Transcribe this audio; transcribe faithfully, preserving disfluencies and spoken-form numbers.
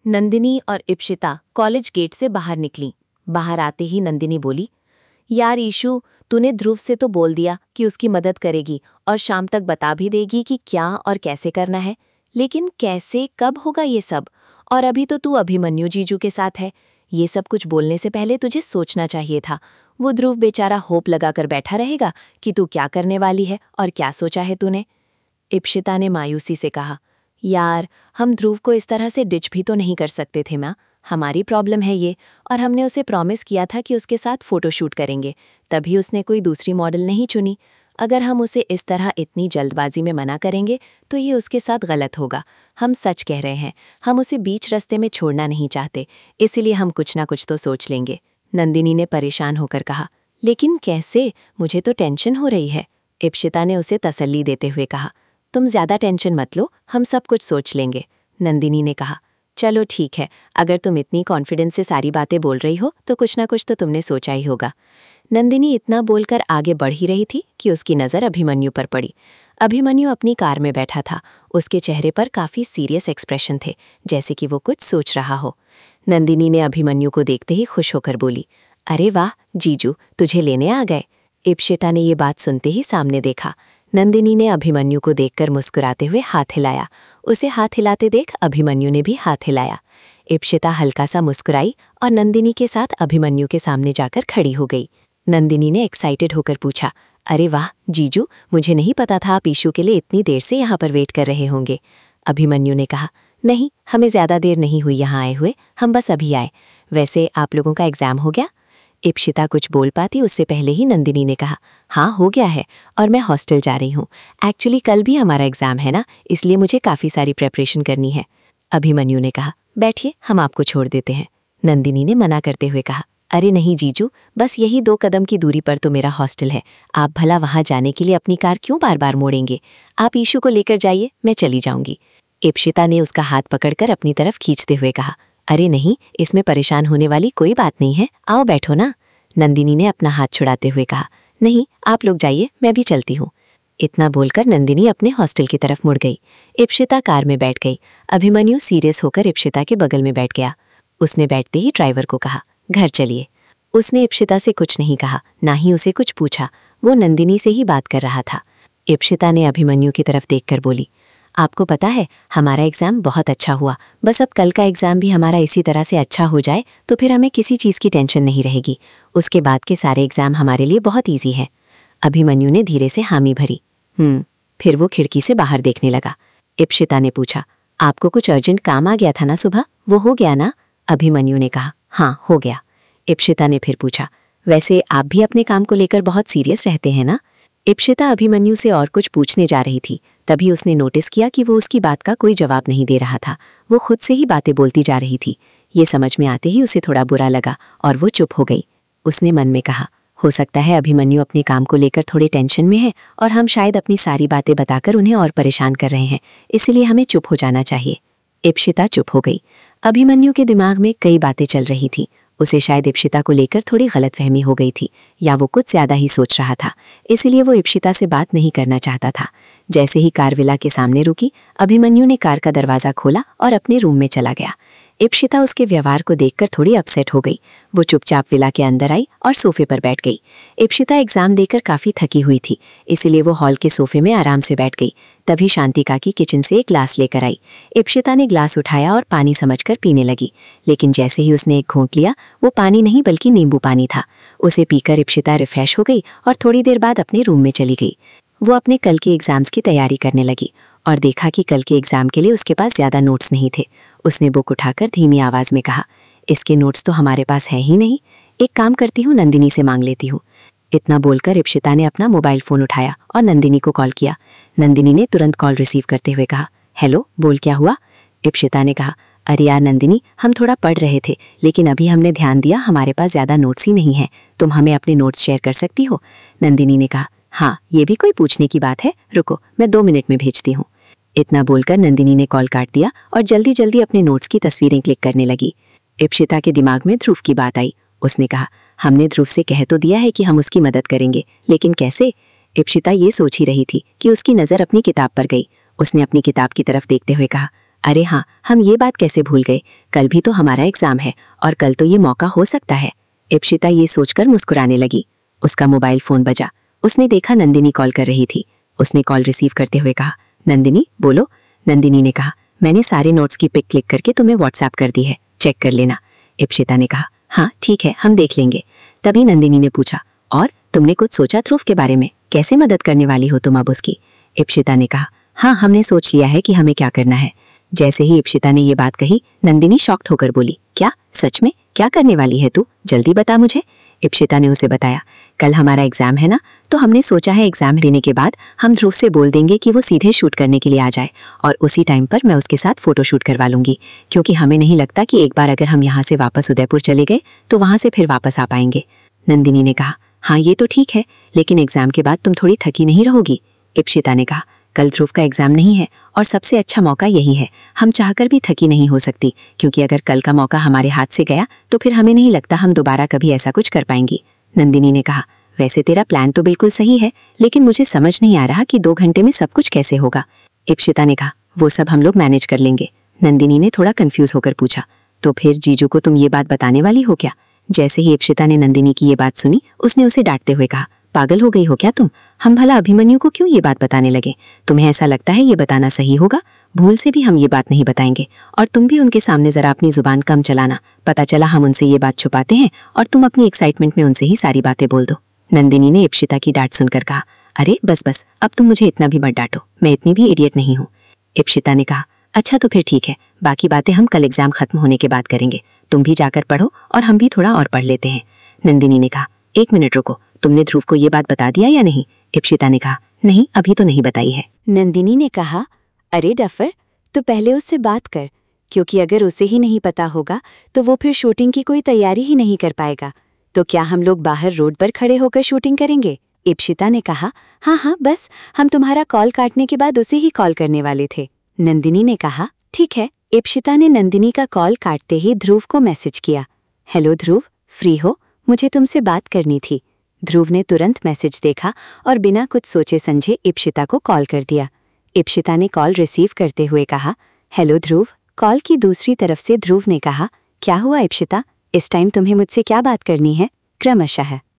नंदिनी और Ipshita college gate से बाहर निकलीं। बाहर आते ही नंदिनी बोली, यार ईशु, तूने ध्रुव से तो बोल दिया कि उसकी मदद करेगी और शाम तक बता भी देगी कि क्या और कैसे करना है, लेकिन कैसे कब होगा ये सब? और अभी तो तू अभिमन्यु जीजू के साथ है। ये सब कुछ बोलने से पहले तुझे सोचना चाहिए था। वो ध्रुव बेचारा होप लगाकर बैठा रहेगा कि तू क्या करने वाली है और क्या सोचा है तूने। इप्शिता ने मायूसी से कहा, यार हम ध्रुव को इस तरह से डिच भी तो नहीं कर सकते थे माँ। हमारी प्रॉब्लम है ये, और हमने उसे प्रॉमिस किया था कि उसके साथ फोटोशूट करेंगे, तभी उसने कोई दूसरी मॉडल नहीं चुनी। अगर हम उसे इस तरह इतनी जल्दबाजी में मना करेंगे तो ये उसके साथ गलत होगा। हम सच कह रहे हैं, हम उसे बीच रास्ते में छोड़ना नहीं चाहते, इसीलिए हम कुछ ना कुछ तो सोच लेंगे। नंदिनी ने परेशान होकर कहा, लेकिन कैसे? मुझे तो टेंशन हो रही है। इप्शिता ने उसे तसल्ली देते हुए कहा, तुम ज्यादा टेंशन मत लो, हम सब कुछ सोच लेंगे। नंदिनी ने कहा, चलो ठीक है, अगर तुम इतनी कॉन्फिडेंस से सारी बातें बोल रही हो तो कुछ ना कुछ तो तुमने सोचा ही होगा। नंदिनी इतना बोलकर आगे बढ़ ही रही थी कि उसकी नज़र अभिमन्यु पर पड़ी। अभिमन्यु अपनी कार में बैठा था। उसके चेहरे पर काफ़ी सीरियस एक्सप्रेशन थे, जैसे कि वो कुछ सोच रहा हो। नंदिनी ने अभिमन्यु को देखते ही खुश होकर बोली, अरे वाह जीजू, तुझे लेने आ गए। इप्शिता ने ये बात सुनते ही सामने देखा। नंदिनी ने अभिमन्यु को देखकर मुस्कुराते हुए हाथ हिलाया। उसे हाथ हिलाते देख अभिमन्यु ने भी हाथ हिलाया। इप्शिता हल्का सा मुस्कुराई और नंदिनी के साथ अभिमन्यु के सामने जाकर खड़ी हो गई। नंदिनी ने एक्साइटेड होकर पूछा, अरे वाह जीजू, मुझे नहीं पता था आप ईशू के लिए इतनी देर से यहाँ पर वेट कर रहे होंगे। अभिमन्यु ने कहा, नहीं, हमें ज़्यादा देर नहीं हुई यहाँ आए हुए, हम बस अभी आए। वैसे आप लोगों का एग्ज़ाम हो गया? इप्शिता कुछ बोल पाती उससे पहले ही नंदिनी ने कहा, हाँ हो गया है, और मैं हॉस्टल जा रही हूँ। एक्चुअली कल भी हमारा एग्ज़ाम है ना, इसलिए मुझे काफ़ी सारी प्रेपरेशन करनी है। अभिमन्यु ने कहा, बैठिए, हम आपको छोड़ देते हैं। नंदिनी ने मना करते हुए कहा, अरे नहीं जीजू, बस यही दो कदम की दूरी पर तो मेरा हॉस्टल है। आप भला वहाँ जाने के लिए अपनी कार क्यों बार बार मोड़ेंगे? आप ईशू को लेकर जाइए, मैं चली जाऊंगी। इप्शिता ने उसका हाथ पकड़कर अपनी तरफ खींचते हुए कहा, अरे नहीं, इसमें परेशान होने वाली कोई बात नहीं है, आओ बैठो ना। नंदिनी ने अपना हाथ छुड़ाते हुए कहा, नहीं, आप लोग जाइए, मैं भी चलती हूँ। इतना बोलकर नंदिनी अपने हॉस्टल की तरफ मुड़ गई। इप्शिता कार में बैठ गई। अभिमन्यु सीरियस होकर इप्शिता के बगल में बैठ गया। उसने बैठते ही ड्राइवर को कहा, घर चलिए। उसने इप्शिता से कुछ नहीं कहा, ना ही उसे कुछ पूछा। वो नंदिनी से ही बात कर रहा था। इप्शिता ने अभिमन्यु की तरफ देखकर बोली, आपको पता है, हमारा एग्ज़ाम बहुत अच्छा हुआ। बस अब कल का एग्ज़ाम भी हमारा इसी तरह से अच्छा हो जाए तो फिर हमें किसी चीज़ की टेंशन नहीं रहेगी। उसके बाद के सारे एग्ज़ाम हमारे लिए बहुत ईजी हैं। अभिमन्यु ने धीरे से हामी भरी। हम्म फिर वो खिड़की से बाहर देखने लगा। इप्शिता ने पूछा, आपको कुछ अर्जेंट काम आ गया था ना सुबह, वो हो गया ना? अभिमन्यु ने कहा, हाँ हो गया। इप्शिता ने फिर पूछा, वैसे आप भी अपने काम को लेकर बहुत सीरियस रहते हैं ना? इप्शिता अभिमन्यु से और कुछ पूछने जा रही थी, तभी उसने नोटिस किया कि वो उसकी बात का कोई जवाब नहीं दे रहा था। वो खुद से ही बातें बोलती जा रही थी। ये समझ में आते ही उसे थोड़ा बुरा लगा और वो चुप हो गई। उसने मन में कहा, हो सकता है अभिमन्यु अपने काम को लेकर थोड़े टेंशन में है और हम शायद अपनी सारी बातें बताकर उन्हें और परेशान कर रहे हैं, इसलिए हमें चुप हो जाना चाहिए। इप्शिता चुप हो गई। अभिमन्यु के दिमाग में कई बातें चल रही थी। उसे शायद इप्शिता को लेकर थोड़ी गलतफहमी हो गई थी, या वो कुछ ज्यादा ही सोच रहा था, इसलिए वो इप्शिता से बात नहीं करना चाहता था। जैसे ही कार विला के सामने रुकी, अभिमन्यु ने कार का दरवाज़ा खोला और अपने रूम में चला गया। इप्शिता उसके व्यवहार को देखकर थोड़ी अपसेट हो गई। वो चुपचाप विला के अंदर आई और सोफे पर बैठ गई। इप्शिता एग्जाम देकर काफ़ी थकी हुई थी, इसीलिए वो हॉल के सोफे में आराम से बैठ गई। तभी शांति काकी किचन से एक ग्लास लेकर आई। इप्शिता ने ग्लास उठाया और पानी समझकर पीने लगी, लेकिन जैसे ही उसने एक घूंट लिया, वो पानी नहीं बल्कि नींबू पानी था। उसे पीकर इप्शिता रिफ्रेश हो गई और थोड़ी देर बाद अपने रूम में चली गई। वो अपने कल के एग्ज़ाम्स की तैयारी करने लगी और देखा कि कल के एग्ज़ाम के लिए उसके पास ज़्यादा नोट्स नहीं थे। उसने बुक उठाकर धीमी आवाज़ में कहा, इसके नोट्स तो हमारे पास है ही नहीं, एक काम करती हूँ, नंदिनी से मांग लेती हूँ। इतना बोलकर इप्शिता ने अपना मोबाइल फ़ोन उठाया और नंदिनी को कॉल किया। नंदिनी ने तुरंत कॉल रिसीव करते हुए कहा, हेलो, बोल क्या हुआ? इप्शिता ने कहा, अरे यार नंदिनी, हम थोड़ा पढ़ रहे थे, लेकिन अभी हमने ध्यान दिया हमारे पास ज़्यादा नोट्स ही नहीं हैं, तुम हमें अपने नोट्स शेयर कर सकती हो? नंदिनी ने कहा, हाँ, ये भी कोई पूछने की बात है, रुको मैं दो मिनट में भेजती हूँ। इतना बोलकर नंदिनी ने कॉल काट दिया और जल्दी जल्दी अपने नोट्स की तस्वीरें क्लिक करने लगी। इप्शिता के दिमाग में ध्रुव की बात आई। उसने कहा, हमने ध्रुव से कह तो दिया है कि हम उसकी मदद करेंगे, लेकिन कैसे? इप्शिता ये सोच ही रही थी कि उसकी नज़र अपनी किताब पर गई। उसने अपनी किताब की तरफ देखते हुए कहा, अरे हाँ, हम ये बात कैसे भूल गए, कल भी तो हमारा एग्जाम है और कल तो ये मौका हो सकता है। इप्शिता ये सोचकर मुस्कुराने लगी। उसका मोबाइल फोन बजा। उसने देखा नंदिनी कॉल कर रही थी। उसने कॉल रिसीव करते हुए कहा, नंदिनी बोलो। नंदिनी ने कहा, मैंने सारे नोट्स की पिक क्लिक करके तुम्हें व्हाट्सएप कर दी है, चेक कर लेना। इप्शिता ने कहा, हाँ ठीक है, हम देख लेंगे। तभी नंदिनी ने पूछा, और तुमने कुछ सोचा ध्रुव के बारे में, कैसे मदद करने वाली हो तुम अब उसकी? इप्शिता ने कहा, हाँ हमने सोच लिया है कि हमें क्या करना है। जैसे ही इप्शिता ने ये बात कही, नंदिनी शॉक्ड होकर बोली, क्या सच में? क्या करने वाली है तू, जल्दी बता मुझे। इप्शिता ने उसे बताया, कल हमारा एग्जाम है ना, तो हमने सोचा है एग्जाम देने के बाद हम ध्रुव से बोल देंगे कि वो सीधे शूट करने के लिए आ जाए और उसी टाइम पर मैं उसके साथ फोटो शूट करवा लूंगी, क्योंकि हमें नहीं लगता कि एक बार अगर हम यहाँ से वापस उदयपुर चले गए तो वहाँ से फिर वापस आ पाएंगे। नंदिनी ने कहा, हाँ ये तो ठीक है, लेकिन एग्जाम के बाद तुम थोड़ी थकी नहीं रहोगी? इप्शिता ने कहा, कल ध्रुव का एग्जाम नहीं है और सबसे अच्छा मौका यही है, हम चाहकर भी थकी नहीं हो सकती, क्योंकि अगर कल का मौका हमारे हाथ से गया तो फिर हमें नहीं लगता हम दोबारा कभी ऐसा कुछ कर पाएंगी। नंदिनी ने कहा, वैसे तेरा प्लान तो बिल्कुल सही है, लेकिन मुझे समझ नहीं आ रहा कि दो घंटे में सब कुछ कैसे होगा। इप्शिता ने कहा, वो सब हम लोग मैनेज कर लेंगे। नंदिनी ने थोड़ा कंफ्यूज होकर पूछा, तो फिर जीजू को तुम ये बात बताने वाली हो क्या? जैसे ही इप्शिता ने नंदिनी की ये बात सुनी, उसने उसे डांटते हुए कहा, पागल हो गई हो क्या तुम? हम भला अभिमन्यु को क्यों ये बात बताने लगे? तुम्हें ऐसा लगता है ये बताना सही होगा? भूल से भी हम ये बात नहीं बताएंगे, और तुम भी उनके सामने जरा अपनी जुबान कम चलाना। पता चला हम उनसे ये बात छुपाते हैं और तुम अपनी एक्साइटमेंट में उनसे ही सारी बातें बोल दो। नंदिनी ने इप्शिता की डांट सुनकर कहा, अरे बस बस, अब तुम मुझे इतना भी मत डांटो, मैं इतनी भी इडियट नहीं हूँ। इप्शिता ने कहा, अच्छा तो फिर ठीक है, बाकी बातें हम कल एग्जाम खत्म होने के बाद करेंगे। तुम भी जाकर पढ़ो और हम भी थोड़ा और पढ़ लेते हैं। नंदिनी ने कहा, एक मिनट रुको, तुमने ध्रुव को ये बात बता दिया या नहीं? इप्शिता ने कहा, नहीं अभी तो नहीं बताई है। नंदिनी ने कहा, अरे डफर, तो पहले उससे बात कर, क्योंकि अगर उसे ही नहीं पता होगा तो वो फिर शूटिंग की कोई तैयारी ही नहीं कर पाएगा। तो क्या हम लोग बाहर रोड पर खड़े होकर शूटिंग करेंगे? इप्शिता ने कहा, हाँ हाँ बस, हम तुम्हारा कॉल काटने के बाद उसे ही कॉल करने वाले थे। नंदिनी ने कहा, ठीक है। इप्शिता ने नंदिनी का कॉल काटते ही ध्रुव को मैसेज किया, हेलो ध्रुव, फ्री हो? मुझे तुमसे बात करनी थी। ध्रुव ने तुरंत मैसेज देखा और बिना कुछ सोचे समझे इप्शिता को कॉल कर दिया। इप्शिता ने कॉल रिसीव करते हुए कहा, हेलो ध्रुव। कॉल की दूसरी तरफ से ध्रुव ने कहा, क्या हुआ इप्शिता, इस टाइम तुम्हें मुझसे क्या बात करनी है? क्रमशः